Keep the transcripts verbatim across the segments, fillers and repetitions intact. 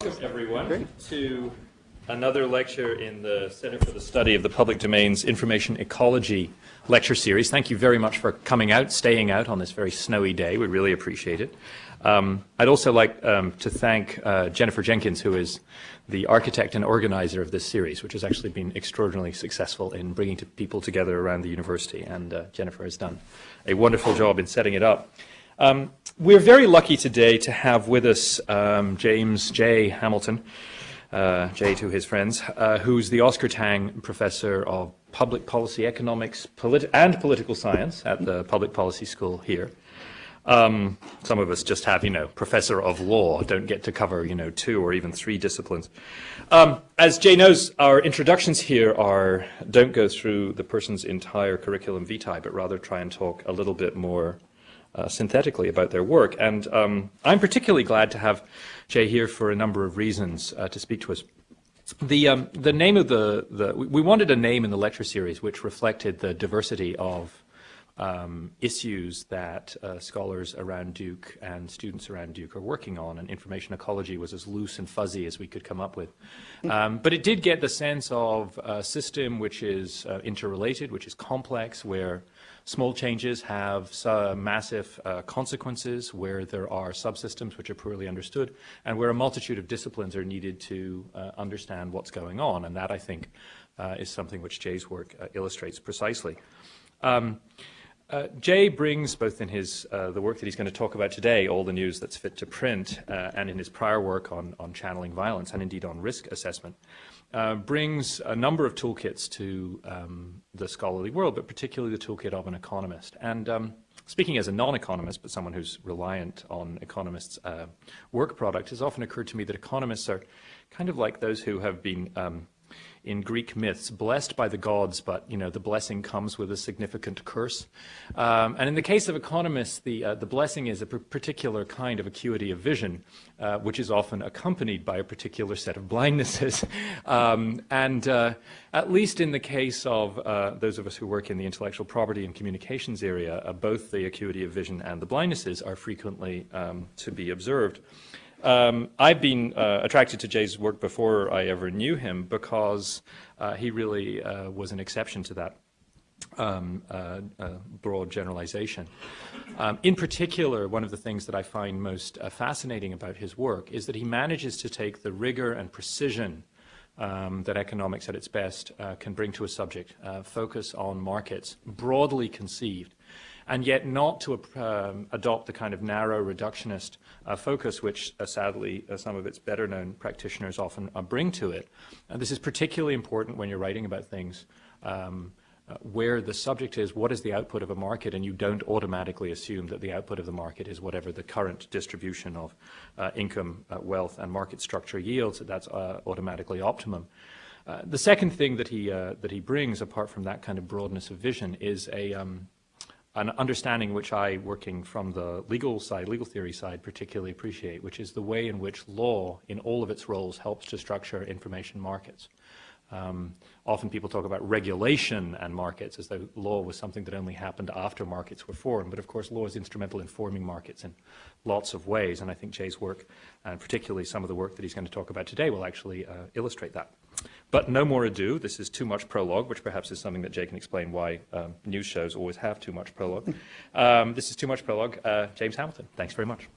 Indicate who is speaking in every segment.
Speaker 1: Welcome, everyone,
Speaker 2: Great.
Speaker 1: to another lecture in the Center for the Study of the Public Domain's Information Ecology lecture series. Thank you very much for coming out, staying out on this very snowy day. We really appreciate it. Um, I'd also like um, to thank uh, Jennifer Jenkins, who is the architect and organizer of this series, which has actually been extraordinarily successful in bringing to people together around the university. And uh, Jennifer has done a wonderful job in setting it up. Um, we're very lucky today to have with us um, James J. Hamilton, uh, J to his friends, uh, who's the Oscar Tang Professor of Public Policy Economics polit and Political Science at the Public Policy School here. Um, some of us just have, you know, Professor of Law, don't get to cover, you know, two or even three disciplines. Um, as Jay knows, our introductions here are, don't go through the person's entire curriculum vitae, but rather try and talk a little bit more Uh, synthetically about their work. And um, I'm particularly glad to have Jay here for a number of reasons uh, to speak to us. The, um, the name of the, the, we wanted a name in the lecture series which reflected the diversity of um, issues that uh, scholars around Duke and students around Duke are working on, and information ecology was as loose and fuzzy as we could come up with. Um, but it did get the sense of a system which is uh, interrelated, which is complex, where small changes have uh, massive uh, consequences, where there are subsystems which are poorly understood, and where a multitude of disciplines are needed to uh, understand what's going on. And that, I think, uh, is something which Jay's work uh, illustrates precisely. Um, uh, Jay brings, both in his uh, the work that he's going to talk about today, All the News That's Fit to Print, uh, and in his prior work on, on channeling violence, and indeed on risk assessment, Uh, brings a number of toolkits to um, the scholarly world, but particularly the toolkit of an economist. And um, speaking as a non-economist, but someone who's reliant on economists' uh, work product, it's often occurred to me that economists are kind of like those who have been, um, in Greek myths, blessed by the gods, but, you know, the blessing comes with a significant curse. Um, and in the case of economists, the, uh, the blessing is a particular kind of acuity of vision, uh, which is often accompanied by a particular set of blindnesses. um, and uh, at least in the case of uh, those of us who work in the intellectual property and communications area, uh, both the acuity of vision and the blindnesses are frequently um, to be observed. Um, I've been uh, attracted to Jay's work before I ever knew him because uh, he really uh, was an exception to that um, uh, uh, broad generalization. Um, in particular, one of the things that I find most uh, fascinating about his work is that he manages to take the rigor and precision um, that economics at its best uh, can bring to a subject, uh, focus on markets broadly conceived, and yet not to um, adopt the kind of narrow reductionist uh, focus which, uh, sadly, uh, some of its better-known practitioners often uh, bring to it. And this is particularly important when you're writing about things um, uh, where the subject is, what is the output of a market, and you don't automatically assume that the output of the market is whatever the current distribution of uh, income, uh, wealth, and market structure yields, that that's uh, automatically optimum. Uh, the second thing that he, uh, that he brings, apart from that kind of broadness of vision, is a um, an understanding which I, working from the legal side, legal theory side, particularly appreciate, which is the way in which law, in all of its roles, helps to structure information markets. Um, often people talk about regulation and markets as though law was something that only happened after markets were formed, but of course law is instrumental in forming markets in lots of ways, and I think Jay's work, and particularly some of the work that he's going to talk about today, will actually uh, illustrate that. But no more ado, this is too much prologue, which perhaps is something that Jay can explain why um, news shows always have too much prologue. Um, this is too much prologue. Uh, James Hamilton, thanks very much.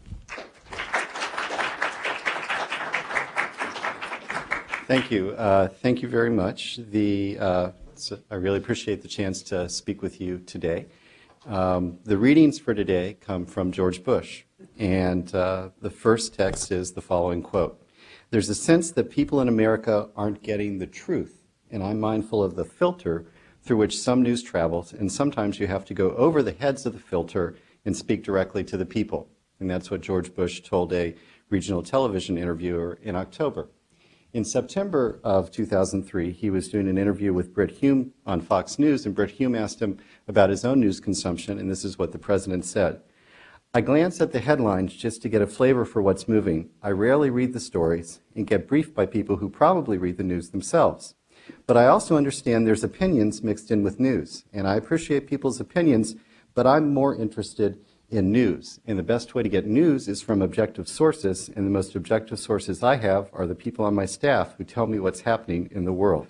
Speaker 2: Thank you. Uh, thank you very much. The, uh, so I really appreciate the chance to speak with you today. Um, the readings for today come from George Bush, and uh, the first text is the following quote. There's a sense that people in America aren't getting the truth, and I'm mindful of the filter through which some news travels, and sometimes you have to go over the heads of the filter and speak directly to the people. And that's what George Bush told a regional television interviewer in October. In September of two thousand three, he was doing an interview with Brit Hume on Fox News, and Brit Hume asked him about his own news consumption, and this is what the president said. I glance at the headlines just to get a flavor for what's moving. I rarely read the stories and get briefed by people who probably read the news themselves. But I also understand there's opinions mixed in with news, and I appreciate people's opinions, but I'm more interested in news. And the best way to get news is from objective sources, and the most objective sources I have are the people on my staff who tell me what's happening in the world.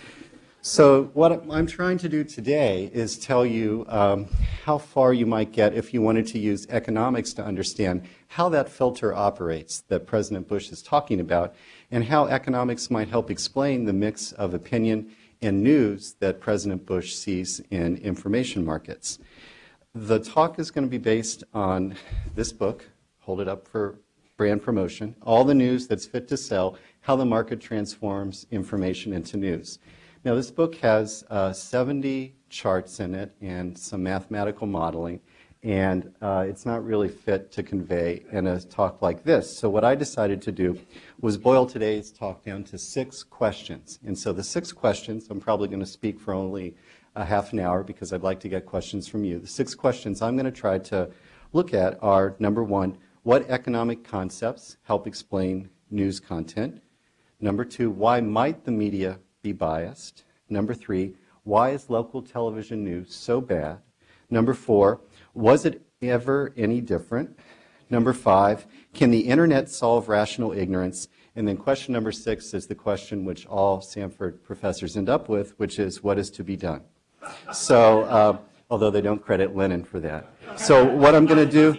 Speaker 2: So what I'm trying to do today is tell you um, how far you might get if you wanted to use economics to understand how that filter operates that President Bush is talking about, and how economics might help explain the mix of opinion and news that President Bush sees in information markets. The talk is going to be based on this book, hold it up for brand promotion, All the News That's Fit to Sell, How the Market Transforms Information into News. Now, this book has uh, seventy charts in it and some mathematical modeling, and uh, it's not really fit to convey in a talk like this. So what I decided to do was boil today's talk down to six questions. And so the six questions, I'm probably going to speak for only a half an hour because I'd like to get questions from you. The six questions I'm going to try to look at are, number one, what economic concepts help explain news content? Number two, why might the media be biased? Number three, why is local television news so bad? Number four, was it ever any different? Number five, can the internet solve rational ignorance? And then question number six is the question which all Stanford professors end up with, which is what is to be done? So, uh, although they don't credit Lenin for that. So what I'm going to do,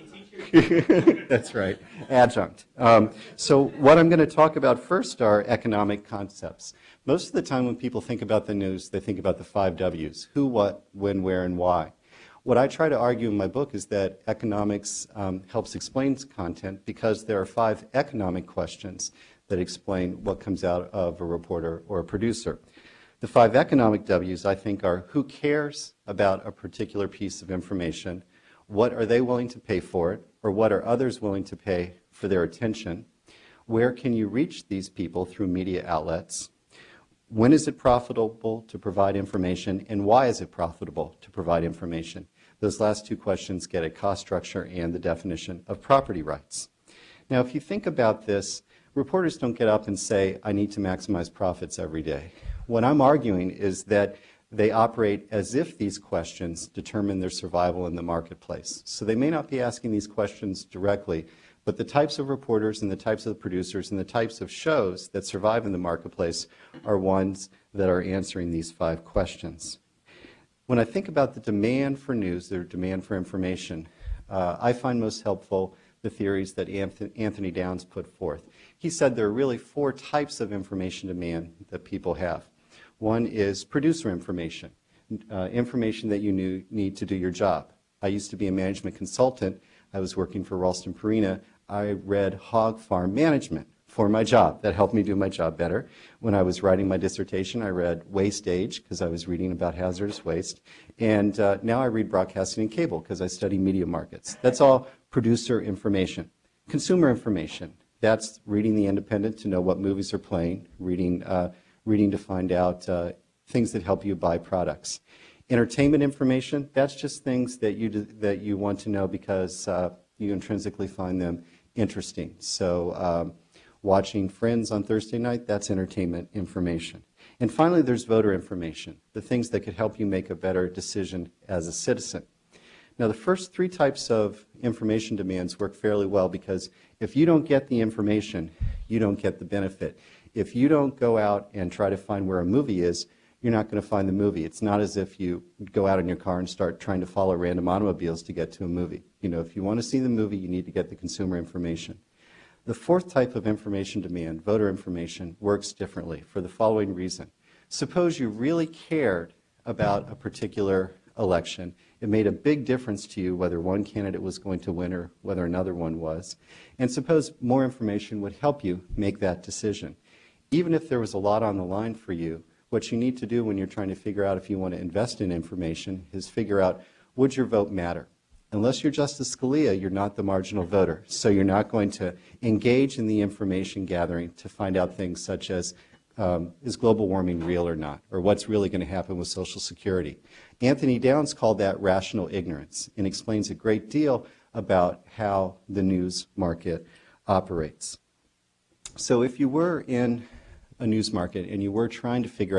Speaker 2: that's right, adjunct. Um, so what I'm going to talk about first are economic concepts. Most of the time when people think about the news, they think about the five W's, who, what, when, where, and why. What I try to argue in my book is that economics um, helps explain content because there are five economic questions that explain what comes out of a reporter or a producer. The five economic W's, I think, are who cares about a particular piece of information, what are they willing to pay for it, or what are others willing to pay for their attention, where can you reach these people through media outlets, when is it profitable to provide information, and why is it profitable to provide information? Those last two questions get at cost structure and the definition of property rights. Now, if you think about this, reporters don't get up and say, I need to maximize profits every day. What I'm arguing is that they operate as if these questions determine their survival in the marketplace. So they may not be asking these questions directly, but the types of reporters and the types of producers and the types of shows that survive in the marketplace are ones that are answering these five questions. When I think about the demand for news, the demand for information, uh, I find most helpful the theories that Anthony Downs put forth. He said there are really four types of information demand that people have. One is producer information, uh, information that you knew, need to do your job. I used to be a management consultant. I was working for Ralston Purina. I read Hog Farm Management for my job. That helped me do my job better. When I was writing my dissertation, I read Waste Age because I was reading about hazardous waste. And uh, now I read Broadcasting and Cable because I study media markets. That's all producer information. Consumer information, that's reading The Independent to know what movies are playing, reading uh, reading to find out uh, things that help you buy products. Entertainment information, that's just things that you, do, that you want to know because uh, you intrinsically find them interesting. So um, watching Friends on Thursday night, that's entertainment information. And finally, there's voter information, the things that could help you make a better decision as a citizen. Now, the first three types of information demands work fairly well because if you don't get the information, you don't get the benefit. If you don't go out and try to find where a movie is, you're not going to find the movie. It's not as if you go out in your car and start trying to follow random automobiles to get to a movie. You know, if you want to see the movie, you need to get the consumer information. The fourth type of information demand, voter information, works differently for the following reason. Suppose you really cared about a particular election. It made a big difference to you whether one candidate was going to win or whether another one was. And suppose more information would help you make that decision. Even if there was a lot on the line for you, what you need to do when you're trying to figure out if you want to invest in information is figure out, would your vote matter? Unless you're Justice Scalia, you're not the marginal voter. So you're not going to engage in the information gathering to find out things such as, um, is global warming real or not? Or what's really going to happen with Social Security? Anthony Downs called that rational ignorance and explains a great deal about how the news market operates. So if you were in a news market and you were trying to figure out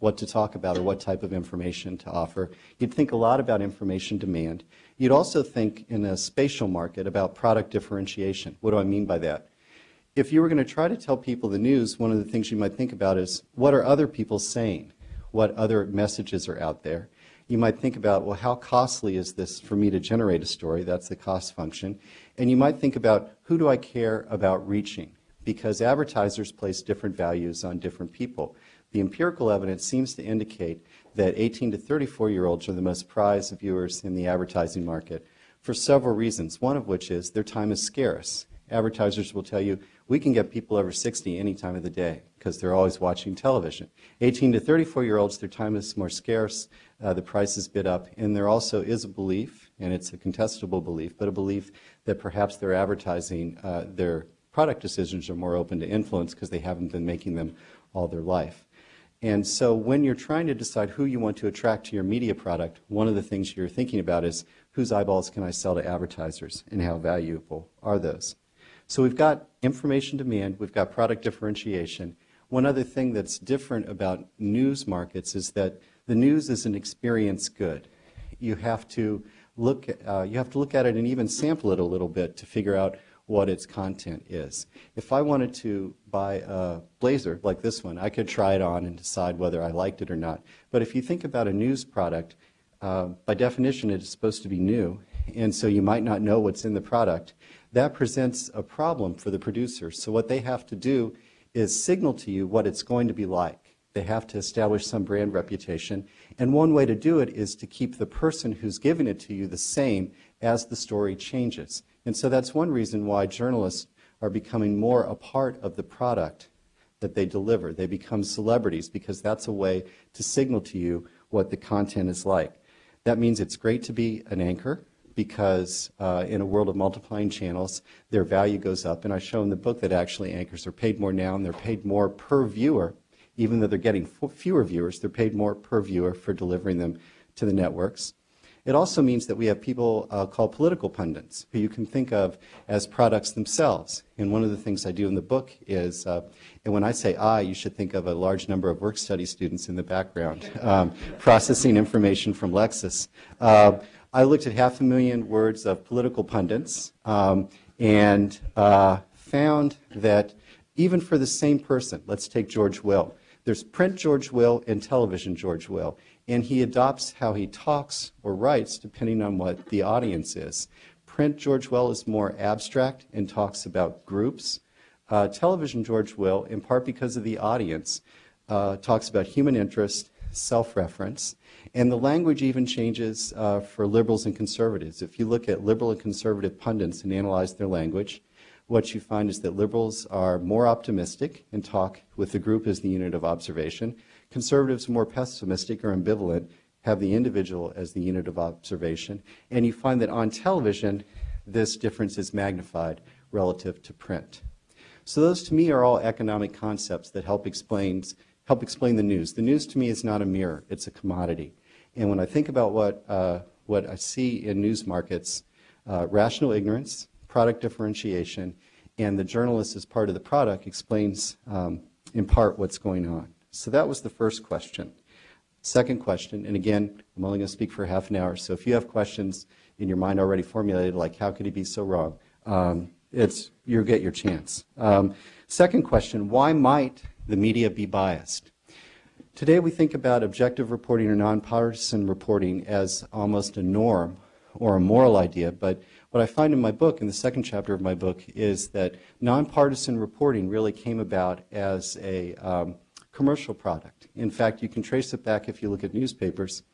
Speaker 2: what to talk about or what type of information to offer. You'd think a lot about information demand. You'd also think in a spatial market about product differentiation. What do I mean by that? If you were going to try to tell people the news, one of the things you might think about is, what are other people saying? What other messages are out there? You might think about, well, how costly is this for me to generate a story? That's the cost function. And you might think about, who do I care about reaching? Because advertisers place different values on different people. The empirical evidence seems to indicate that eighteen to thirty-four-year-olds are the most prized viewers in the advertising market for several reasons, one of which is their time is scarce. Advertisers will tell you, we can get people over sixty any time of the day because they're always watching television. eighteen to thirty-four-year-olds, their time is more scarce, uh, the price is bid up, and there also is a belief, and it's a contestable belief, but a belief that perhaps their advertising, uh, their product decisions are more open to influence because they haven't been making them all their life. And so when you're trying to decide who you want to attract to your media product, one of the things you're thinking about is, whose eyeballs can I sell to advertisers, and how valuable are those? So we've got information demand, we've got product differentiation. One other thing that's different about news markets is that the news is an experience good. You have to look, uh, you have to look at it and even sample it a little bit to figure out what its content is. If I wanted to buy a blazer like this one, I could try it on and decide whether I liked it or not. But if you think about a news product, uh, by definition it is supposed to be new, and so you might not know what's in the product. That presents a problem for the producer. So what they have to do is signal to you what it's going to be like. They have to establish some brand reputation, and one way to do it is to keep the person who's giving it to you the same as the story changes. And so that's one reason why journalists are becoming more a part of the product that they deliver. They become celebrities because that's a way to signal to you what the content is like. That means it's great to be an anchor because uh, in a world of multiplying channels, their value goes up. And I show in the book that actually anchors are paid more now, and they're paid more per viewer. Even though they're getting fewer viewers, they're paid more per viewer for delivering them to the networks. It also means that we have people uh, called political pundits, who you can think of as products themselves. And one of the things I do in the book is, uh, and when I say I, you should think of a large number of work study students in the background, um, processing information from Lexis. Uh, I looked at half a million words of political pundits um, and uh, found that even for the same person, let's take George Will, there's print George Will and television George Will. And he adopts how he talks or writes depending on what the audience is. Print George Will is more abstract and talks about groups. Uh, television George Will, in part because of the audience, uh, talks about human interest, self-reference, and the language even changes uh, for liberals and conservatives. If you look at liberal and conservative pundits and analyze their language, what you find is that liberals are more optimistic and talk with the group as the unit of observation. Conservatives are more pessimistic or ambivalent, have the individual as the unit of observation. And you find that on television, this difference is magnified relative to print. So those to me are all economic concepts that help explain, help explain the news. The news to me is not a mirror, it's a commodity. And when I think about what, uh, what I see in news markets, uh, rational ignorance, product differentiation, and the journalist as part of the product explains um, in part what's going on. So that was the first question. Second question, and again, I'm only going to speak for half an hour, so if you have questions in your mind already formulated, like how could he be so wrong, um, it's, you'll get your chance. Um, second question, why might the media be biased? Today we think about objective reporting or nonpartisan reporting as almost a norm or a moral idea, but what I find in my book, in the second chapter of my book, is that nonpartisan reporting really came about as a um, commercial product. In fact, you can trace it back, if you look at newspapers,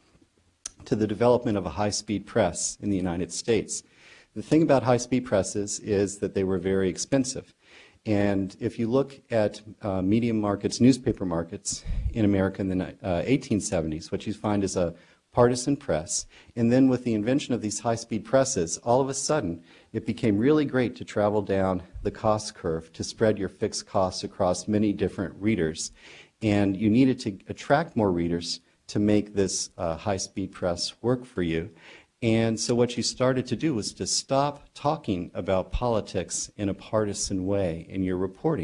Speaker 2: to the development of a high-speed press in the United States. The thing about high-speed presses is that they were very expensive. And if you look at uh, media markets, newspaper markets in America in the uh, eighteen seventies, what you find is a partisan press. And then with the invention of these high-speed presses, all of a sudden, it became really great to travel down the cost curve, to spread your fixed costs across many different readers. And you needed to attract more readers to make this uh, high-speed press work for you. And so what you started to do was to stop talking about politics in a partisan way in your reporting.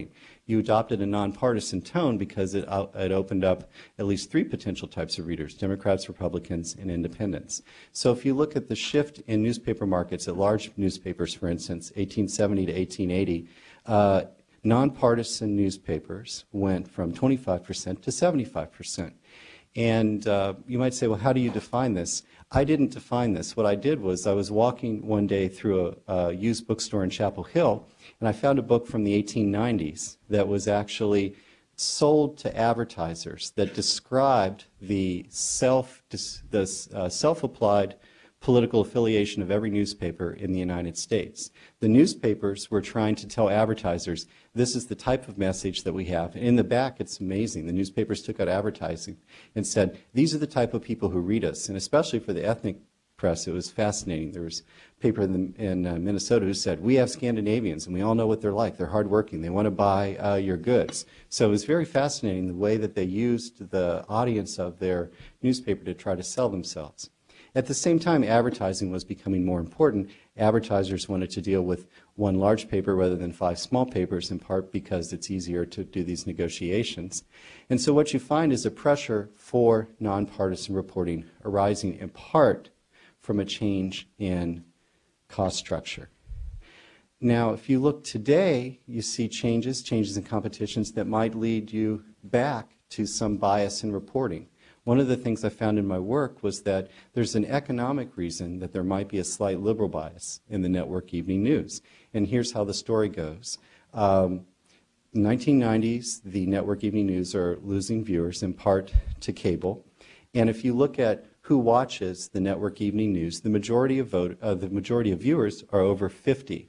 Speaker 2: you adopted a nonpartisan tone because it, uh, it opened up at least three potential types of readers: Democrats, Republicans, and independents. So if you look at the shift in newspaper markets, at large newspapers, for instance, eighteen seventy to eighteen eighty, uh, nonpartisan newspapers went from twenty-five percent to seventy-five percent. And uh, you might say, well, how do you define this? I didn't define this. What I did was I was walking one day through a, a used bookstore in Chapel Hill, and I found a book from the eighteen nineties that was actually sold to advertisers that described the self the uh, self-applied political affiliation of every newspaper in the United States. The newspapers were trying to tell advertisers, this is the type of message that we have. In the back, it's amazing. The newspapers took out advertising and said, these are the type of people who read us. And especially for the ethnic press, it was fascinating. There was a paper in, the, in uh, Minnesota who said, we have Scandinavians, and we all know what they're like. They're hardworking. They want to buy uh, your goods. So it was very fascinating the way that they used the audience of their newspaper to try to sell themselves. At the same time, advertising was becoming more important. Advertisers wanted to deal with one large paper rather than five small papers, in part because it's easier to do these negotiations. And so what you find is a pressure for nonpartisan reporting arising in part from a change in cost structure. Now, if you look today, you see changes, changes in competitions that might lead you back to some bias in reporting. One of the things I found in my work was that there's an economic reason that there might be a slight liberal bias in the network evening news. And here's how the story goes. Um, in the nineteen nineties, the network evening news are losing viewers in part to cable. And if you look at who watches the network evening news, the majority of, vote, uh, the majority of viewers are over fifty.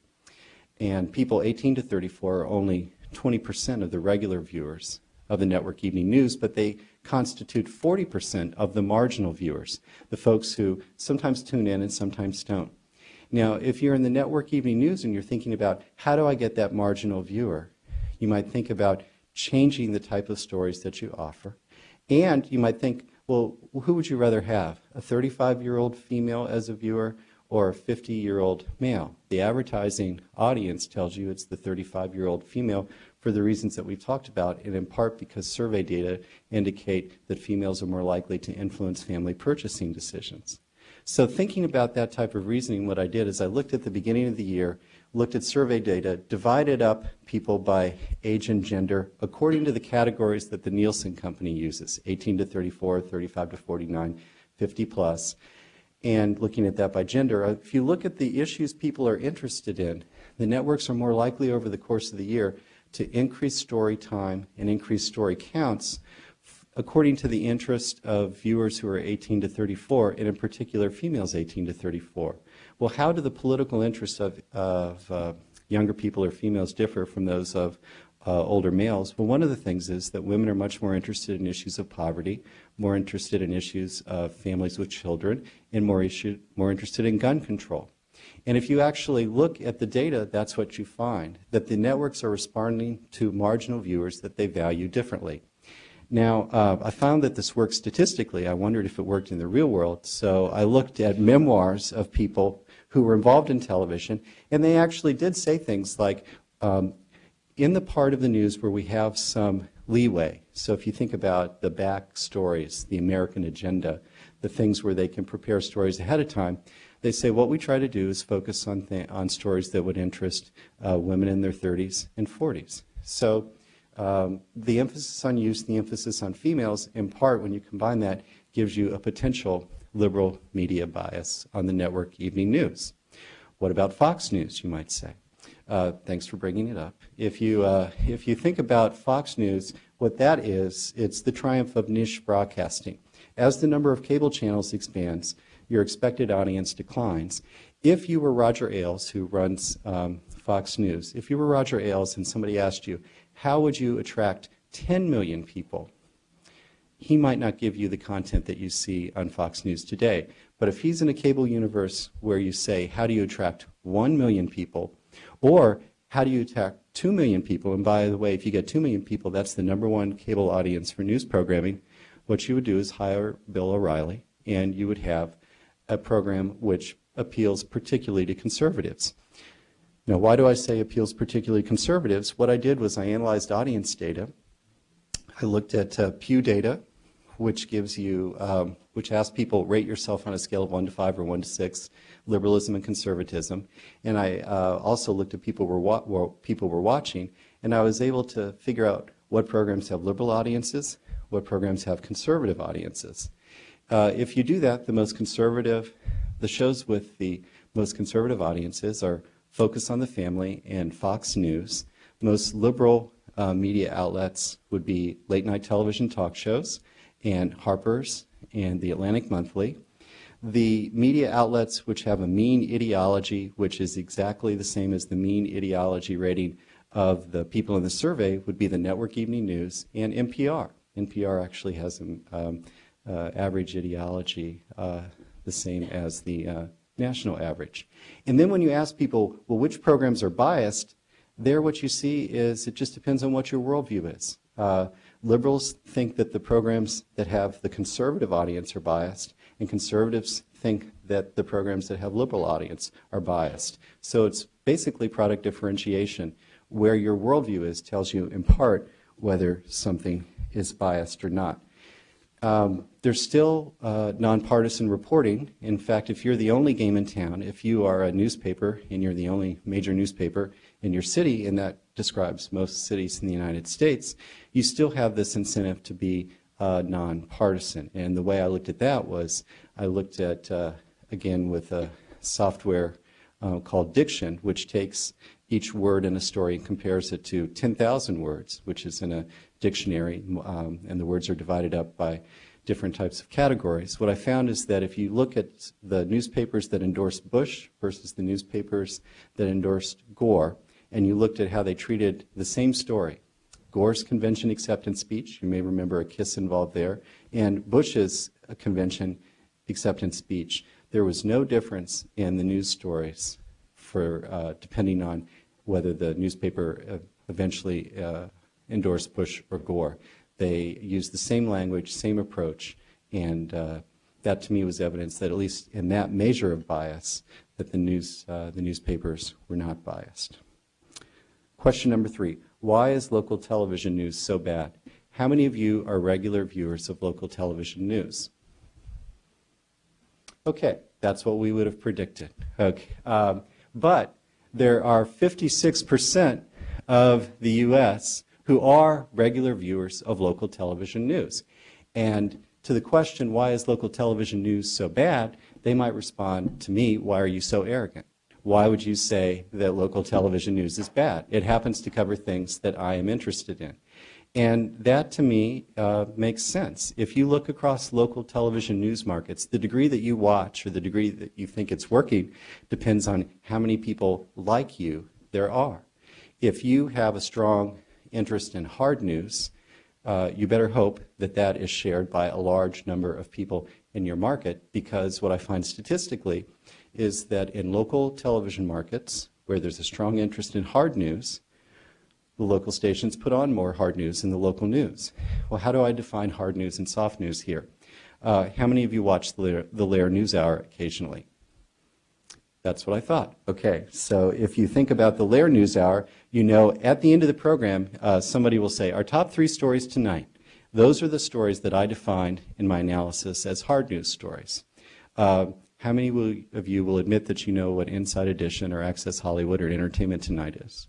Speaker 2: And people eighteen to thirty-four are only twenty percent of the regular viewers of the network evening news, but they constitute forty percent of the marginal viewers, the folks who sometimes tune in and sometimes don't. Now, if you're in the network evening news and you're thinking about how do I get that marginal viewer, you might think about changing the type of stories that you offer. And you might think, well, who would you rather have, a thirty-five-year-old female as a viewer or a fifty-year-old male? The advertising audience tells you it's the thirty-five-year-old female for the reasons that we've talked about, and in part because survey data indicate that females are more likely to influence family purchasing decisions. So thinking about that type of reasoning, what I did is I looked at the beginning of the year, looked at survey data, divided up people by age and gender according to the categories that the Nielsen company uses, eighteen to thirty-four, thirty-five to forty-nine, fifty plus, and looking at that by gender. If you look at the issues people are interested in, the networks are more likely over the course of the year to increase story time and increase story counts according to the interest of viewers who are eighteen to thirty-four, and in particular females eighteen to thirty-four. Well, how do the political interests of, of uh, younger people or females differ from those of uh, older males? Well, one of the things is that women are much more interested in issues of poverty, more interested in issues of families with children, and more, issue, more interested in gun control. And if you actually look at the data, that's what you find, that the networks are responding to marginal viewers that they value differently. Now, uh, I found that this works statistically. I wondered if it worked in the real world. So I looked at memoirs of people who were involved in television, and they actually did say things like, um, in the part of the news where we have some leeway, so if you think about the back stories, the American agenda, the things where they can prepare stories ahead of time, they say what we try to do is focus on, th on stories that would interest uh, women in their thirties and forties. So um, the emphasis on youth, the emphasis on females, in part, when you combine that, gives you a potential liberal media bias on the network evening news. What about Fox News, you might say? Uh, thanks for bringing it up. If you, uh, if you think about Fox News, what that is, it's the triumph of niche broadcasting. As the number of cable channels expands, your expected audience declines. If you were Roger Ailes, who runs um, Fox News, if you were Roger Ailes and somebody asked you, how would you attract ten million people? He might not give you the content that you see on Fox News today. But if he's in a cable universe where you say, how do you attract one million people? Or how do you attract two million people? And by the way, if you get two million people, that's the number one cable audience for news programming. What you would do is hire Bill O'Reilly, and you would have a program which appeals particularly to conservatives. Now, why do I say appeals particularly conservatives? What I did was I analyzed audience data. I looked at uh, Pew data, which gives you, um, which asks people rate yourself on a scale of one to five or one to six, liberalism and conservatism. And I uh, also looked at people were wa- were people were watching, and I was able to figure out what programs have liberal audiences, what programs have conservative audiences. Uh, if you do that, the most conservative, the shows with the most conservative audiences are Focus on the Family and Fox News. Most liberal uh, media outlets would be late night television talk shows and Harper's and the Atlantic Monthly. The media outlets which have a mean ideology, which is exactly the same as the mean ideology rating of the people in the survey, would be the Network Evening News and N P R. N P R actually has an um, uh, average ideology uh, the same as the uh, national average. And then when you ask people, well, which programs are biased, there what you see is it just depends on what your worldview is. Uh, liberals think that the programs that have the conservative audience are biased, and conservatives think that the programs that have liberal audience are biased. So it's basically product differentiation. Where your worldview is tells you in part whether something is biased or not. Um, there's still uh, nonpartisan reporting. In fact, if you're the only game in town, if you are a newspaper and you're the only major newspaper in your city, and that describes most cities in the United States, you still have this incentive to be uh, nonpartisan. And the way I looked at that was I looked at, uh, again, with a software uh, called Diction, which takes each word in a story and compares it to ten thousand words, which is in a dictionary, um, and the words are divided up by different types of categories. What I found is that if you look at the newspapers that endorsed Bush versus the newspapers that endorsed Gore, and you looked at how they treated the same story, Gore's convention acceptance speech, you may remember a kiss involved there, and Bush's convention acceptance speech, there was no difference in the news stories for uh, depending on whether the newspaper uh, eventually uh, endorsed Bush or Gore. They used the same language, same approach, and uh, that to me was evidence that at least in that measure of bias, that the news, uh, the newspapers were not biased. Question number three, why is local television news so bad? How many of you are regular viewers of local television news? Okay, that's what we would have predicted. Okay, um, but there are fifty-six percent of the U S who are regular viewers of local television news. And to the question, why is local television news so bad, they might respond to me, why are you so arrogant? Why would you say that local television news is bad? It happens to cover things that I am interested in. And that, to me, uh, makes sense. If you look across local television news markets, the degree that you watch or the degree that you think it's working depends on how many people like you there are. If you have a strong interest in hard news, uh, you better hope that that is shared by a large number of people in your market, because what I find statistically is that in local television markets where there's a strong interest in hard news, the local stations put on more hard news in the local news. Well, how do I define hard news and soft news here? Uh, how many of you watch the Lair, the Lair News Hour occasionally? That's what I thought. Okay, so if you think about the Lair News Hour, you know at the end of the program, uh, somebody will say, our top three stories tonight. Those are the stories that I defined in my analysis as hard news stories. Uh, how many will, of you will admit that you know what Inside Edition or Access Hollywood or Entertainment Tonight is?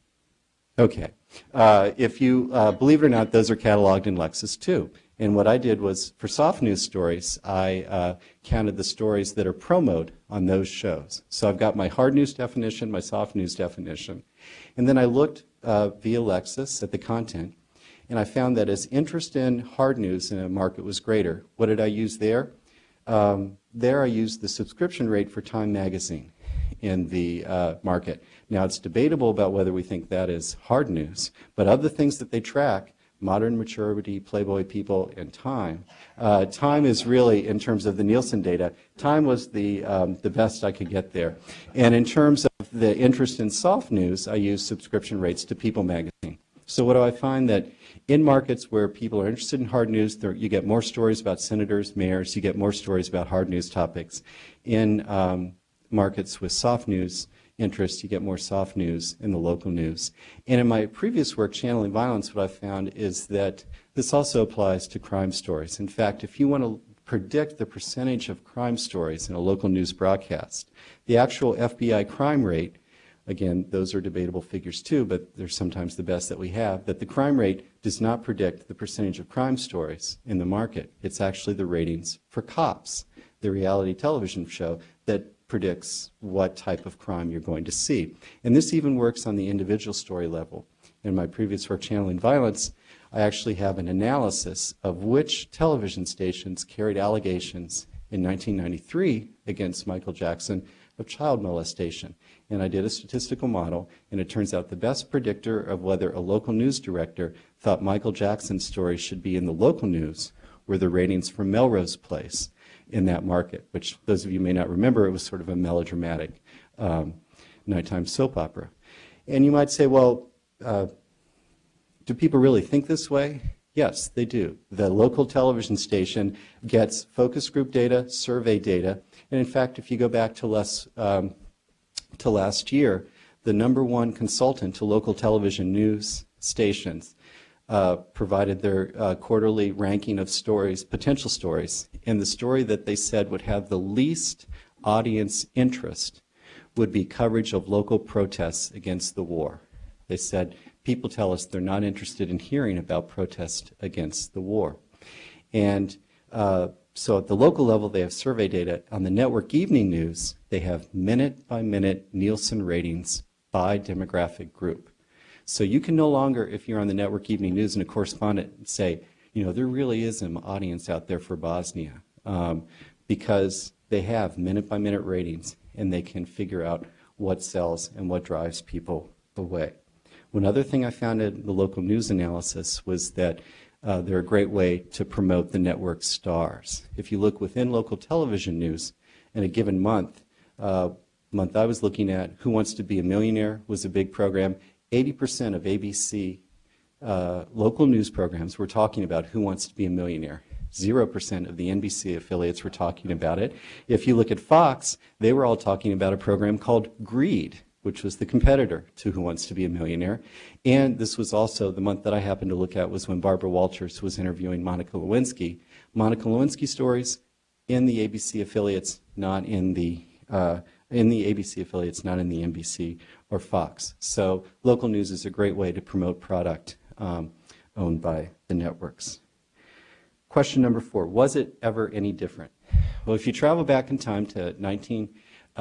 Speaker 2: Okay. Uh, if you, uh, believe it or not, those are cataloged in Lexis too. And what I did was, for soft news stories, I uh, counted the stories that are promoted on those shows. So I've got my hard news definition, my soft news definition. And then I looked uh, via Lexis at the content, and I found that as interest in hard news in a market was greater. What did I use there? Um, there I used the subscription rate for Time Magazine in the uh, market. Now, it's debatable about whether we think that is hard news, but of the things that they track, Modern Maturity, Playboy People, and Time. Uh, Time is really, in terms of the Nielsen data, Time was the, um, the best I could get there. And in terms of the interest in soft news, I use subscription rates to People magazine. So what do I find? That in markets where people are interested in hard news, there, you get more stories about senators, mayors, you get more stories about hard news topics. In um, markets with soft news, interest, you get more soft news in the local news. And in my previous work, Channeling Violence, what I found is that this also applies to crime stories. In fact, if you want to predict the percentage of crime stories in a local news broadcast, the actual F B I crime rate, again, those are debatable figures too, but they're sometimes the best that we have, that the crime rate does not predict the percentage of crime stories in the market. It's actually the ratings for Cops, the reality television show that predicts what type of crime you're going to see. And this even works on the individual story level. In my previous work, Channeling Violence, I actually have an analysis of which television stations carried allegations in nineteen ninety-three against Michael Jackson of child molestation. And I did a statistical model, and it turns out the best predictor of whether a local news director thought Michael Jackson's story should be in the local news were the ratings for Melrose Place in that market, which those of you may not remember, it was sort of a melodramatic um, nighttime soap opera. And you might say, well, uh, do people really think this way? Yes, they do. The local television station gets focus group data, survey data, and in fact, if you go back to, less, um, to last year, the number one consultant to local television news stations uh, provided their uh, quarterly ranking of stories, potential stories, and the story that they said would have the least audience interest would be coverage of local protests against the war. They said, people tell us they're not interested in hearing about protests against the war. And uh, so at the local level, they have survey data. On the network evening news, they have minute-by-minute Nielsen ratings by demographic group. So you can no longer, if you're on the network evening news and a correspondent, say, you know, there really is an audience out there for Bosnia, um, because they have minute-by-minute ratings, and they can figure out what sells and what drives people away. One other thing I found in the local news analysis was that uh, they're a great way to promote the network stars. If you look within local television news in a given month, uh, month I was looking at, Who Wants to Be a Millionaire was a big program. eighty percent of A B C uh, local news programs were talking about Who Wants to Be a Millionaire. Zero percent of the N B C affiliates were talking about it. If you look at Fox, they were all talking about a program called Greed, which was the competitor to Who Wants to Be a Millionaire. And this was also, the month that I happened to look at was when Barbara Walters was interviewing Monica Lewinsky. Monica Lewinsky stories in the A B C affiliates, not in the, uh, in the A B C affiliates, not in the N B C or Fox. So local news is a great way to promote product um, owned by the networks. Question number four, was it ever any different? Well, if you travel back in time to nineteen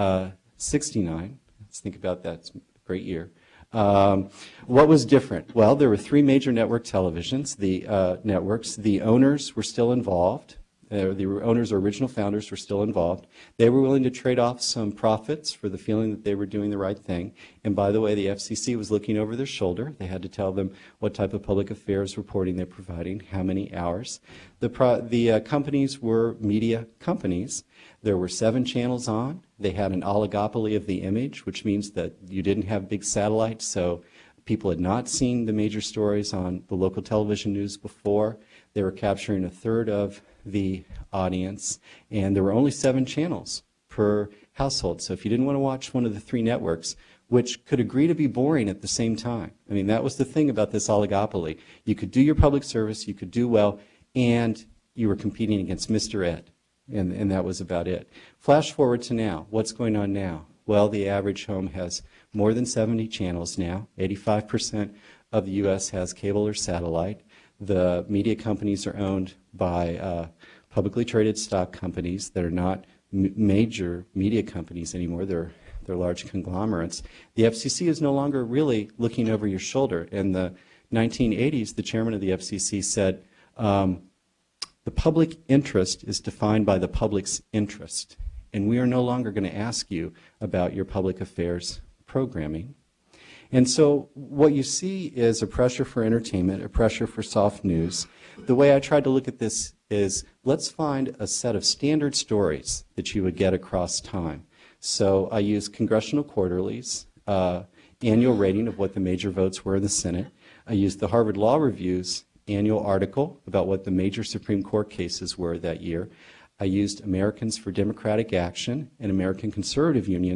Speaker 2: sixty-nine, let's think about that, it's a great year. Um, what was different? Well, there were three major network televisions, the uh, networks. The owners were still involved. Uh, the owners or original founders were still involved. They were willing to trade off some profits for the feeling that they were doing the right thing. And by the way, the F C C was looking over their shoulder. They had to tell them what type of public affairs reporting they're providing, how many hours. The, pro the uh, companies were media companies. There were seven channels on. They had an oligopoly of the image, which means that you didn't have big satellites, so people had not seen the major stories on the local television news before. They were capturing a third of the audience, and there were only seven channels per household. So if you didn't want to watch one of the three networks, which could agree to be boring at the same time. I mean, that was the thing about this oligopoly. You could do your public service, you could do well, and you were competing against Mister Ed. And, and that was about it. Flash forward to now. What's going on now? Well, the average home has more than seventy channels now. eighty-five percent of the U S has cable or satellite. The media companies are owned by uh, publicly traded stock companies that are not m major media companies anymore. They're, they're large conglomerates. The F C C is no longer really looking over your shoulder. In the nineteen eighties, the chairman of the F C C said, um, the public interest is defined by the public's interest, and we are no longer going to ask you about your public affairs programming. And so what you see is a pressure for entertainment, a pressure for soft news. The way I tried to look at this is, let's find a set of standard stories that you would get across time. So I used congressional quarterlies, uh, annual rating of what the major votes were in the Senate. I used the Harvard Law Review's annual article about what the major Supreme Court cases were that year. I used Americans for Democratic Action and American Conservative Unions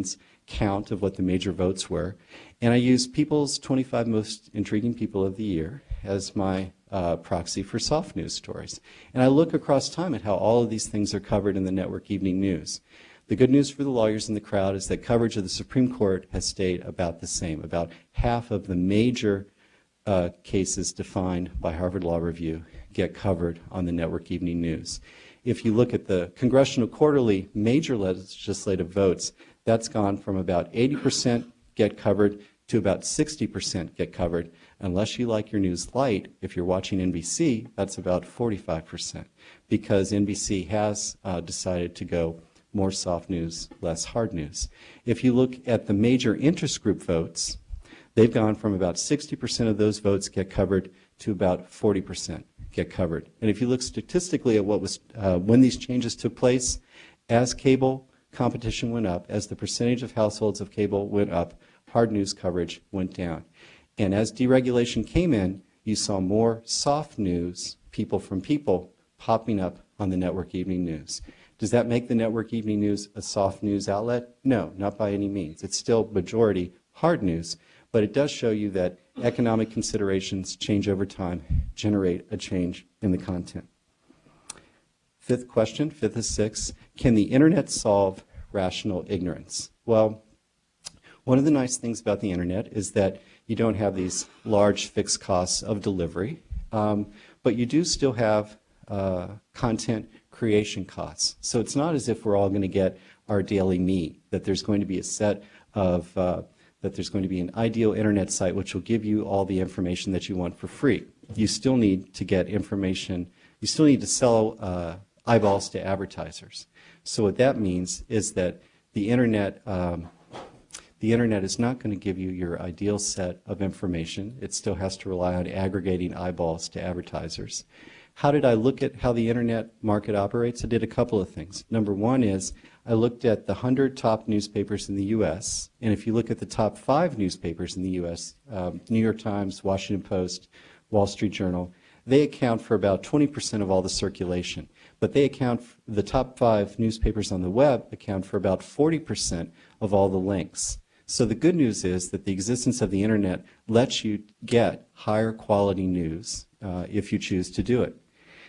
Speaker 2: count of what the major votes were. And I used People's twenty-five Most Intriguing People of the Year as my uh, proxy for soft news stories. And I look across time at how all of these things are covered in the network evening news. The good news for the lawyers in the crowd is that coverage of the Supreme Court has stayed about the same. About half of the major uh, cases defined by Harvard Law Review get covered on the network evening news. If you look at the Congressional Quarterly major legislative votes, that's gone from about eighty percent get covered to about sixty percent get covered. Unless you like your news light, if you're watching N B C, that's about forty-five percent, because N B C has uh, decided to go more soft news, less hard news. If you look at the major interest group votes, they've gone from about sixty percent of those votes get covered to about forty percent get covered. And if you look statistically at what was uh, when these changes took place, as cable competition went up, as the percentage of households of cable went up, hard news coverage went down. And as deregulation came in, you saw more soft news, people from people, popping up on the network evening news. Does that make the network evening news a soft news outlet? No, not by any means. It's still majority hard news, but it does show you that economic considerations change over time, generate a change in the content. Fifth question, fifth of six, can the internet solve rational ignorance? Well, one of the nice things about the internet is that you don't have these large fixed costs of delivery, um, but you do still have uh, content creation costs. So it's not as if we're all going to get our daily meat, that there's going to be a set of, uh, that there's going to be an ideal internet site which will give you all the information that you want for free. You still need to get information, you still need to sell uh, eyeballs to advertisers. So what that means is that the internet, um, the internet is not going to give you your ideal set of information. It still has to rely on aggregating eyeballs to advertisers. How did I look at how the internet market operates? I did a couple of things. Number one is I looked at the one hundred top newspapers in the U S, and if you look at the top five newspapers in the U S, um, New York Times, Washington Post, Wall Street Journal, they account for about twenty percent of all the circulation. But they account, for, the top five newspapers on the web account for about forty percent of all the links. So the good news is that the existence of the internet lets you get higher quality news uh, if you choose to do it.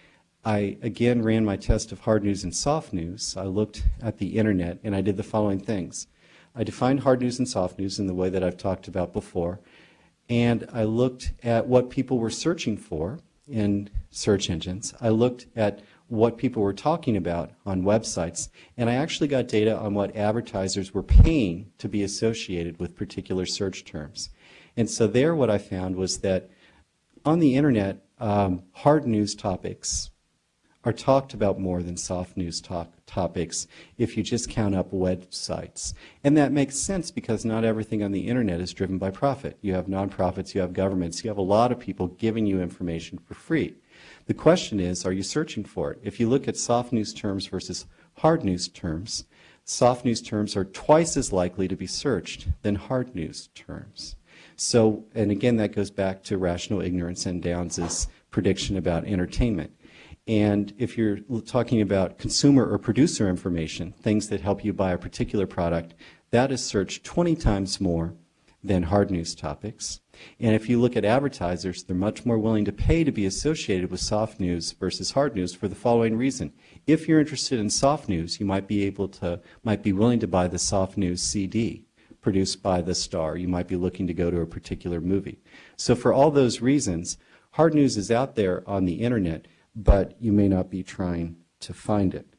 Speaker 2: I again ran my test of hard news and soft news. I looked at the internet and I did the following things. I defined hard news and soft news in the way that I've talked about before, and I looked at what people were searching for in search engines. I looked at what people were talking about on websites, and I actually got data on what advertisers were paying to be associated with particular search terms. And so there what I found was that on the internet, um, hard news topics are talked about more than soft news talk topics if you just count up websites. And that makes sense because not everything on the internet is driven by profit. You have nonprofits, you have governments, you have a lot of people giving you information for free. The question is, are you searching for it? If you look at soft news terms versus hard news terms, soft news terms are twice as likely to be searched than hard news terms. So, and again, that goes back to rational ignorance and Downs' prediction about entertainment. And if you're talking about consumer or producer information, things that help you buy a particular product, that is searched twenty times more than hard news topics. And if you look at advertisers, they're much more willing to pay to be associated with soft news versus hard news for the following reason. If you're interested in soft news, you might be able to, might be willing to buy the soft news C D produced by the star. You might be looking to go to a particular movie. So for all those reasons, hard news is out there on the internet, but you may not be trying to find it.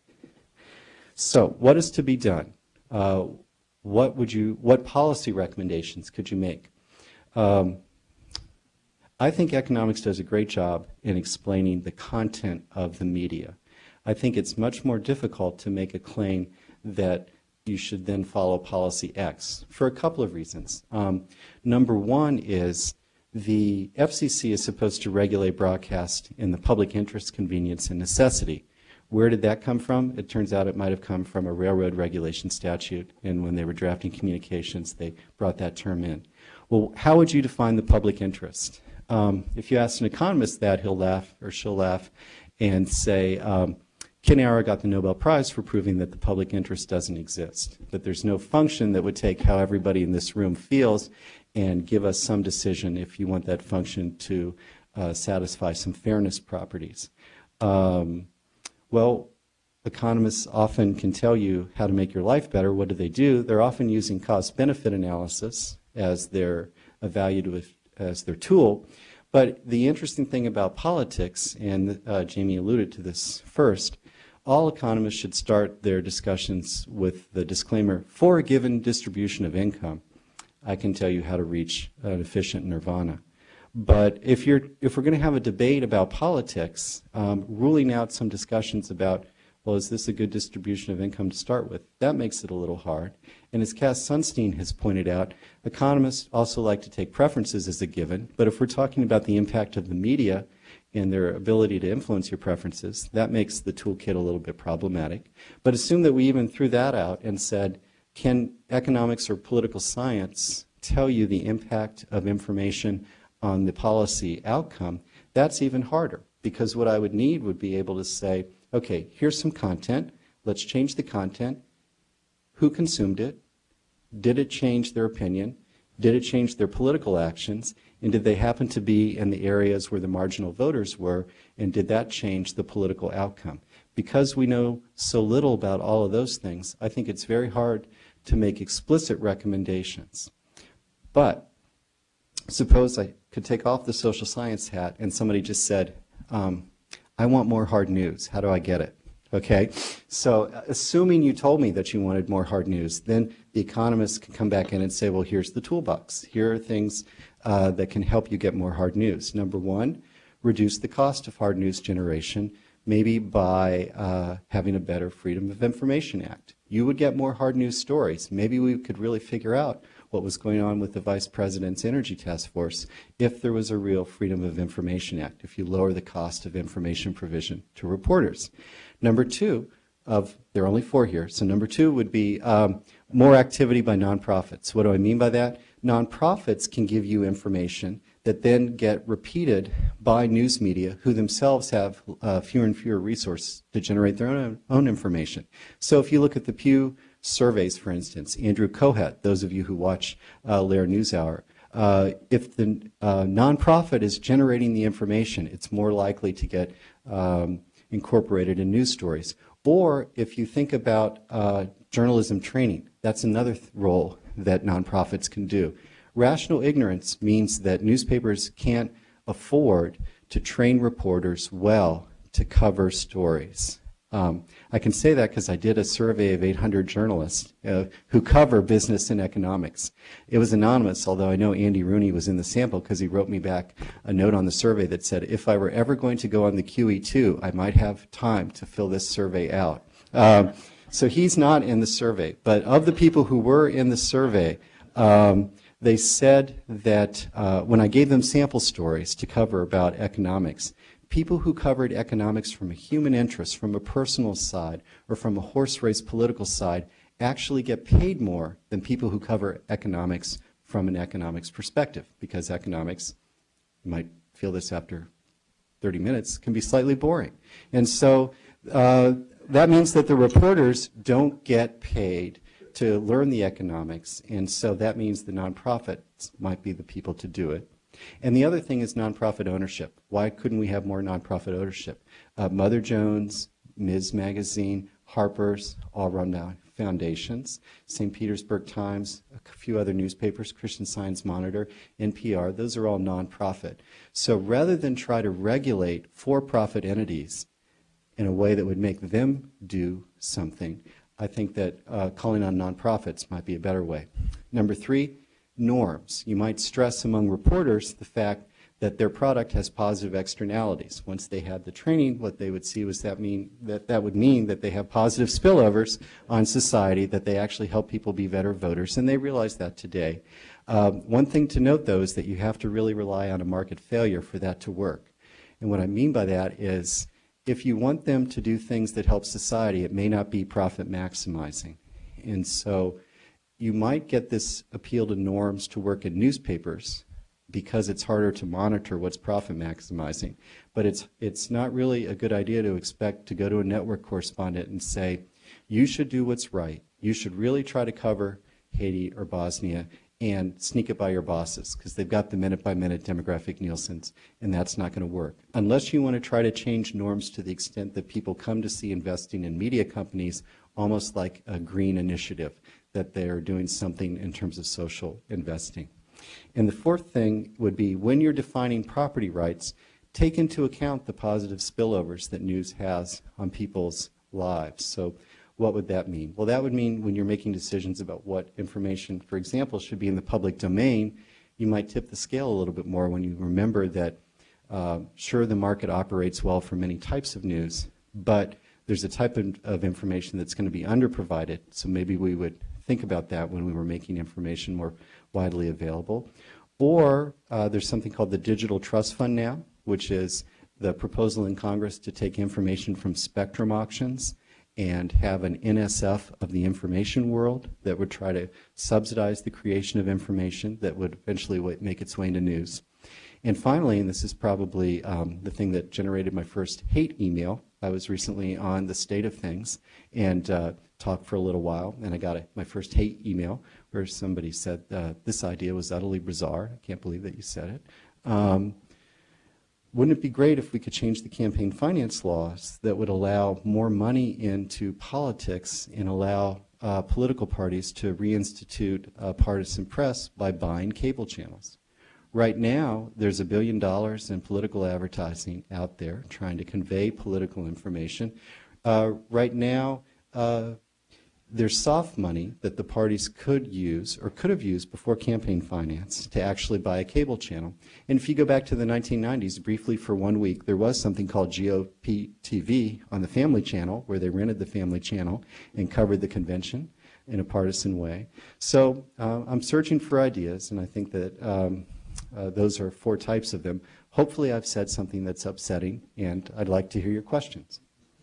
Speaker 2: So what is to be done? Uh, what would you, what policy recommendations could you make? Um, I think economics does a great job in explaining the content of the media. I think it's much more difficult to make a claim that you should then follow policy X for a couple of reasons. Um, number one is the F C C is supposed to regulate broadcast in the public interest, convenience, and necessity. Where did that come from? It turns out it might have come from a railroad regulation statute, and when they were drafting communications, they brought that term in. Well, how would you define the public interest? Um, if you ask an economist that, he'll laugh or she'll laugh and say, um, Ken Arrow got the Nobel Prize for proving that the public interest doesn't exist, that there's no function that would take how everybody in this room feels and give us some decision if you want that function to uh, satisfy some fairness properties. Um, well, economists often can tell you how to make your life better. What do they do? They're often using cost-benefit analysis as their evaluative, as their tool. But the interesting thing about politics, and uh, Jamie alluded to this first, all economists should start their discussions with the disclaimer, for a given distribution of income, I can tell you how to reach an efficient nirvana. But if, you're, if we're going to have a debate about politics, um, ruling out some discussions about, well, is this a good distribution of income to start with? That makes it a little hard. And as Cass Sunstein has pointed out, economists also like to take preferences as a given, but if we're talking about the impact of the media and their ability to influence your preferences, that makes the toolkit a little bit problematic. But assume that we even threw that out and said, can economics or political science tell you the impact of information on the policy outcome? That's even harder, because what I would need would be able to say, okay, here's some content, let's change the content, who consumed it, did it change their opinion, did it change their political actions, and did they happen to be in the areas where the marginal voters were, and did that change the political outcome? Because we know so little about all of those things, I think it's very hard to make explicit recommendations. But suppose I could take off the social science hat and somebody just said, um, I want more hard news. How do I get it? Okay, so assuming you told me that you wanted more hard news, then the economists can come back in and say, well, here's the toolbox. Here are things uh, that can help you get more hard news. Number one, reduce the cost of hard news generation, maybe by uh, having a better Freedom of Information Act. You would get more hard news stories. Maybe we could really figure out what was going on with the Vice President's Energy Task Force if there was a real Freedom of Information Act, if you lower the cost of information provision to reporters. Number two, of there are only four here, so number two would be um, more activity by nonprofits. What do I mean by that? Nonprofits can give you information that then get repeated by news media who themselves have uh, fewer and fewer resources to generate their own, own information. So if you look at the Pew surveys, for instance, Andrew Cohet, those of you who watch uh, Lehrer NewsHour, uh, if the uh, nonprofit is generating the information, it's more likely to get um, incorporated in news stories. Or if you think about uh, journalism training, that's another th- role that nonprofits can do. Rational ignorance means that newspapers can't afford to train reporters well to cover stories. Um, I can say that because I did a survey of eight hundred journalists uh, who cover business and economics. It was anonymous, although I know Andy Rooney was in the sample because he wrote me back a note on the survey that said, if I were ever going to go on the Q E two, I might have time to fill this survey out. Um, so he's not in the survey. But of the people who were in the survey, um, they said that uh, when I gave them sample stories to cover about economics, people who covered economics from a human interest, from a personal side, or from a horse race political side actually get paid more than people who cover economics from an economics perspective, because economics, you might feel this after thirty minutes, can be slightly boring. And so uh, that means that the reporters don't get paid to learn the economics, and so that means the nonprofits might be the people to do it. And the other thing is nonprofit ownership. Why couldn't we have more nonprofit ownership? Uh, Mother Jones, Miz Magazine, Harper's, all run by foundations. Saint Petersburg Times, a few other newspapers, Christian Science Monitor, N P R, those are all nonprofit. So rather than try to regulate for-profit entities in a way that would make them do something, I think that uh, calling on nonprofits might be a better way. Number three, norms. You might stress among reporters the fact that their product has positive externalities. Once they had the training, what they would see was that mean that that would mean that they have positive spillovers on society, that they actually help people be better voters, and they realize that today. Um, one thing to note, though, is that you have to really rely on a market failure for that to work. And what I mean by that is, if you want them to do things that help society, it may not be profit maximizing. And so you might get this appeal to norms to work in newspapers, because it's harder to monitor what's profit maximizing. But it's, it's not really a good idea to expect to go to a network correspondent and say, you should do what's right. You should really try to cover Haiti or Bosnia and sneak it by your bosses because they've got the minute-by-minute demographic Nielsen's, and that's not going to work. Unless you want to try to change norms to the extent that people come to see investing in media companies almost like a green initiative, that they're doing something in terms of social investing. And the fourth thing would be when you're defining property rights, take into account the positive spillovers that news has on people's lives. So what would that mean? Well, that would mean when you're making decisions about what information, for example, should be in the public domain, you might tip the scale a little bit more when you remember that, uh, sure, the market operates well for many types of news, but there's a type of, of information that's going to be underprovided, so maybe we would think about that when we were making information more widely available. Or uh, there's something called the Digital Trust Fund now, which is the proposal in Congress to take information from spectrum auctions and have an N S F of the information world that would try to subsidize the creation of information that would eventually make its way into news. And finally, and this is probably um, the thing that generated my first hate email, I was recently on The State of Things and uh, talked for a little while, and I got a, my first hate email where somebody said, uh, this idea was utterly bizarre. I can't believe that you said it. Um, Wouldn't it be great if we could change the campaign finance laws that would allow more money into politics and allow uh, political parties to reinstitute uh, partisan press by buying cable channels? Right now, there's a billion dollars in political advertising out there trying to convey political information. Uh, right now, uh, there's soft money that the parties could use or could have used before campaign finance to actually buy a cable channel. And if you go back to the nineteen nineties, briefly for one week, there was something called G O P T V on the Family Channel where they rented the Family Channel and covered the convention in a partisan way. So uh, I'm searching for ideas, and I think that um, uh, those are four types of them. Hopefully I've said something that's upsetting, and I'd like to hear your questions.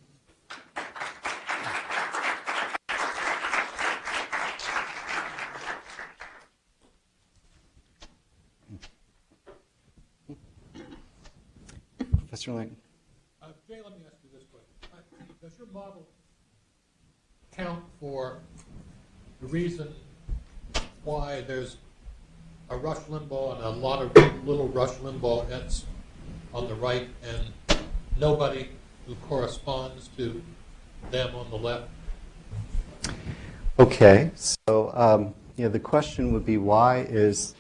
Speaker 2: Professor Lang.
Speaker 3: Uh, Jay, let me ask you this question. Uh, does your model count for the reason why there's a Rush Limbaugh and a lot of little Rush Limbaugh-ettes on the right and nobody who corresponds to them on the left?
Speaker 2: Okay, so um, yeah, the question would be why is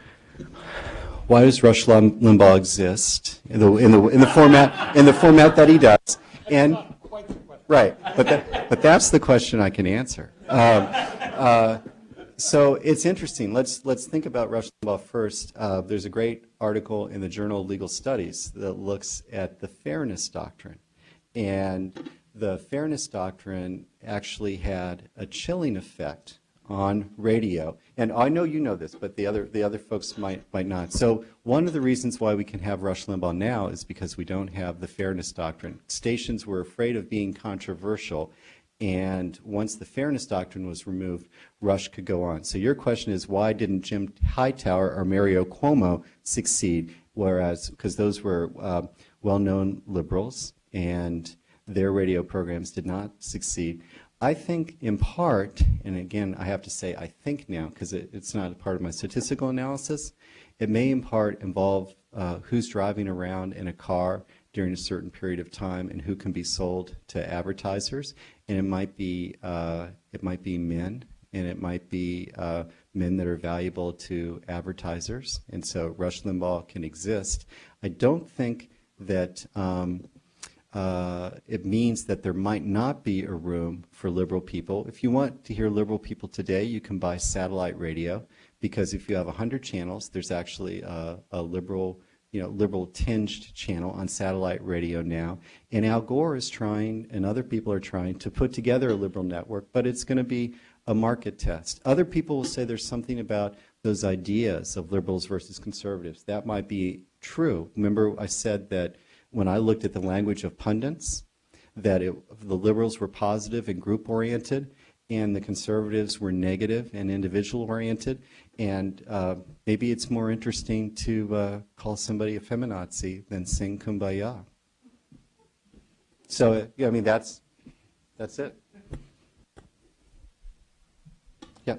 Speaker 2: why does Rush Lim- Limbaugh exist in the in the in the format in the format that he does? And right, but that, but that's the question I can answer. Um, uh, so it's interesting. Let's let's think about Rush Limbaugh first. Uh, there's a great article in the Journal of Legal Studies that looks at the fairness doctrine, and the fairness doctrine actually had a chilling effect on radio. And I know you know this, but the other the other folks might might not. So one of the reasons why we can have Rush Limbaugh now is because we don't have the fairness doctrine. Stations were afraid of being controversial, and once the fairness doctrine was removed, Rush could go on. So your question is, why didn't Jim Hightower or Mario Cuomo succeed? Whereas, because those were uh, well-known liberals, and their radio programs did not succeed. I think in part, and again, I have to say I think now because it, it's not a part of my statistical analysis, it may in part involve uh, who's driving around in a car during a certain period of time and who can be sold to advertisers. And it might be, uh, it might be men, and it might be uh, men that are valuable to advertisers. And so Rush Limbaugh can exist. I don't think that um, Uh, it means that there might not be a room for liberal people. If you want to hear liberal people today, you can buy satellite radio, because if you have one hundred channels, there's actually a, a liberal, you know, liberal tinged channel on satellite radio now. And Al Gore is trying, and other people are trying, to put together a liberal network, but it's going to be a market test. Other people will say there's something about those ideas of liberals versus conservatives. That might be true. Remember I said that when I looked at the language of pundits, that it, the liberals were positive and group-oriented, and the conservatives were negative and individual-oriented, and uh, maybe it's more interesting to uh, call somebody a feminazi than sing Kumbaya. So, uh, yeah, I mean, that's, that's it. Yeah.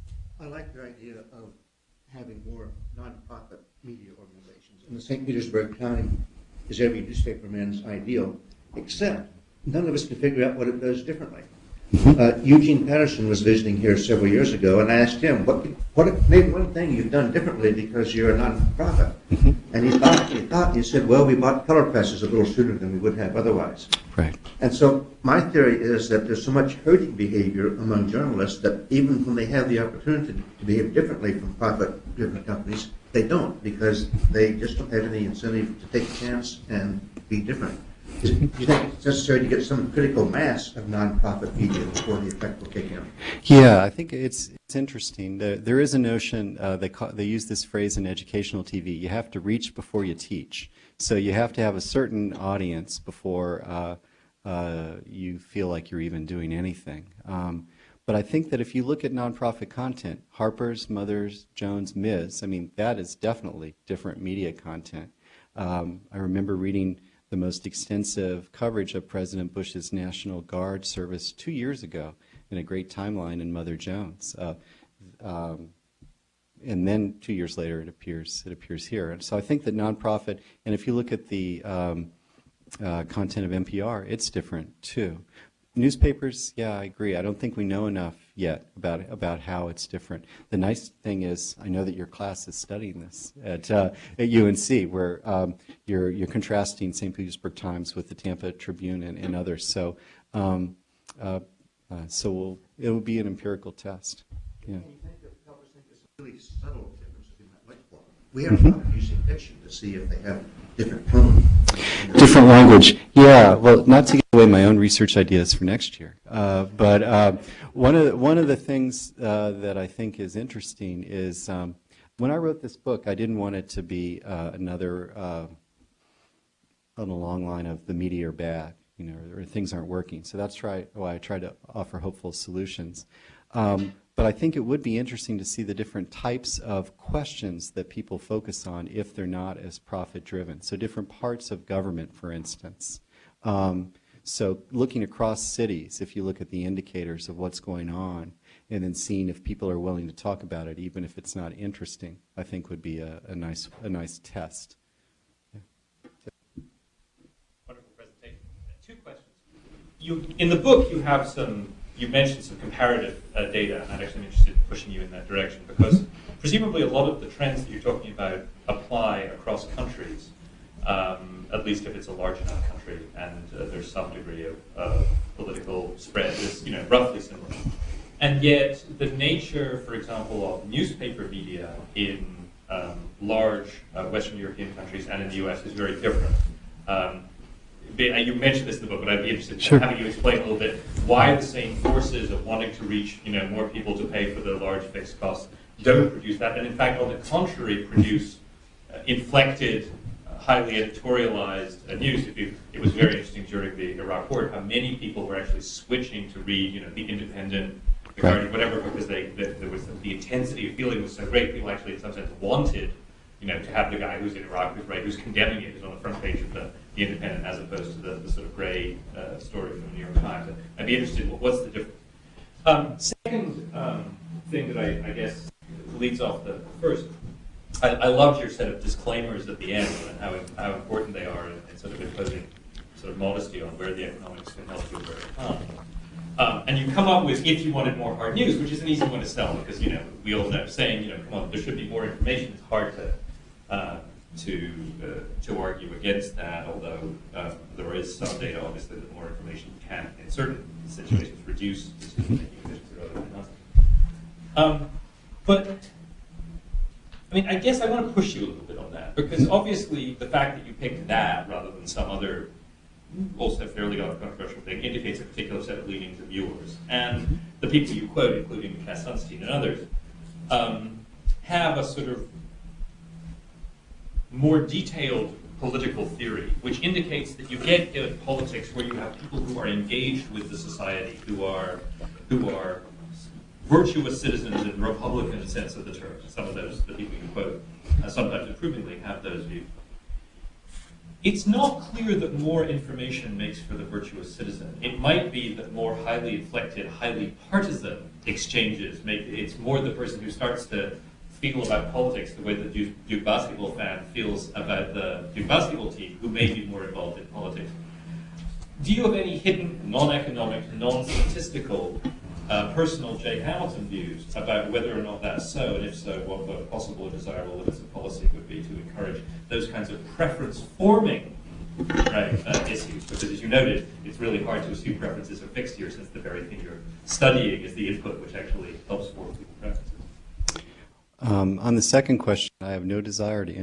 Speaker 4: I like the idea of having more nonprofit media organizations. And the Saint Petersburg Times is every newspaperman's ideal, except none of us can figure out what it does differently. Uh, Eugene Patterson was visiting here several years ago, and I asked him, what, what maybe one thing you've done differently because you're a nonprofit? And he thought, he thought, he said, well, we bought color presses a little sooner than we would have otherwise.
Speaker 2: Right.
Speaker 4: And so my theory is that there's so much herding behavior among journalists that even when they have the opportunity to behave differently from profit-driven companies, they don't, because they just don't have any incentive to take a chance and be different. Do you think it's necessary to get some critical mass of nonprofit media before the effect will kick in?
Speaker 2: Yeah, I think it's it's interesting. There, there is a notion, uh, they, call, they use this phrase in educational T V, you have to reach before you teach. So you have to have a certain audience before uh, uh, you feel like you're even doing anything. Um, but I think that if you look at nonprofit content, Harper's, Mother's, Jones, Miz, I mean, that is definitely different media content. Um, I remember reading the most extensive coverage of President Bush's National Guard service two years ago in a great timeline in Mother Jones. Uh, um, and then two years later it appears, it appears here. And so I think that nonprofit, and if you look at the um, uh, content of N P R, it's different too. Newspapers, yeah, I agree. I don't think we know enough yet about about how it's different. The nice thing is, I know that your class is studying this at uh, at U N C, where um, you're you're contrasting Saint Petersburg Times with the Tampa Tribune and, and others. So, um, uh, uh, so we'll, it will be an empirical test. Yeah.
Speaker 4: Can you think of, help us think of some really subtle differences in that much more? We have a lot of using fiction to see if they have different tone.
Speaker 2: Different language. Yeah, well, not to give away my own research ideas for next year, uh, but uh, one of the, one of the things uh, that I think is interesting is um, when I wrote this book, I didn't want it to be uh, another uh, on a long line of the media are bad, you know, or, or things aren't working. So that's right, why I try to offer hopeful solutions. Um, But I think it would be interesting to see the different types of questions that people focus on if they're not as profit-driven. So different parts of government, for instance. Um, so looking across cities, if you look at the indicators of what's going on, and then seeing if people are willing to talk about it, even if it's not interesting, I think would be a, a nice a nice test. Yeah.
Speaker 1: Wonderful presentation. Two questions. You, in the book, you have some. You mentioned some comparative uh, data, and I'm actually interested in pushing you in that direction, because presumably a lot of the trends that you're talking about apply across countries, um, at least if it's a large enough country, and uh, there's some degree of uh, political spread is, you know, roughly similar. And yet, the nature, for example, of newspaper media in um, large uh, Western European countries and in the U S is very different. Um, You mentioned this in the book, but I'd be interested
Speaker 2: Sure.
Speaker 1: in having you explain a little bit why the same forces of wanting to reach, you know, more people to pay for the large fixed costs don't produce that, and in fact, on the contrary, produce uh, inflected, uh, highly editorialized uh, news. If you, it was very interesting during the Iraq War how many people were actually switching to read, you know, the Independent, the
Speaker 2: Right.
Speaker 1: Guardian, whatever, because they, they there was the intensity of feeling was so great. People actually, in some sense, wanted, you know, to have the guy who's in Iraq, who's right, who's condemning it, is on the front page of the, the Independent, as opposed to the, the sort of gray uh, story from the New York Times. I'd be interested in what's the difference. Um, second um, thing that I, I guess leads off the first, I, I loved your set of disclaimers at the end and how, how important they are in, in sort of imposing sort of modesty on where the economics can help you and where it can't. Um, and you come up with, if you wanted more hard news, which is an easy one to sell, because, you know, we all know saying, you know, come on, there should be more information. It's hard to uh, to uh, to argue against that, although uh, there is some data, obviously, that more information can, in certain situations, reduce decision-making efficiency rather than not. Um, but, I mean, I guess I want to push you a little bit on that, because obviously the fact that you picked that rather than some other also fairly controversial thing indicates a particular set of leanings of yours. And the people you quote, including Cass Sunstein and others, um, have a sort of more detailed political theory, which indicates that you get in politics where you have people who are engaged with the society, who are who are virtuous citizens in the Republican sense of the term. Some of those, the people you quote, uh, sometimes approvingly have those views. It's not clear that more information makes for the virtuous citizen. It might be that more highly inflected, highly partisan exchanges make it's more the person who starts to feel about politics the way the Duke, Duke basketball fan feels about the Duke basketball team, who may be more involved in politics. Do you have any hidden, non-economic, non-statistical, uh, personal Jay Hamilton views about whether or not that's so, and if so, what the possible or desirable limits of policy would be to encourage those kinds of preference-forming right, uh, issues? Because as you noted, it's really hard to assume preferences are fixed here, since the very thing you're studying is the input which actually helps form people's preferences.
Speaker 2: Um, on the second question, I have no desire to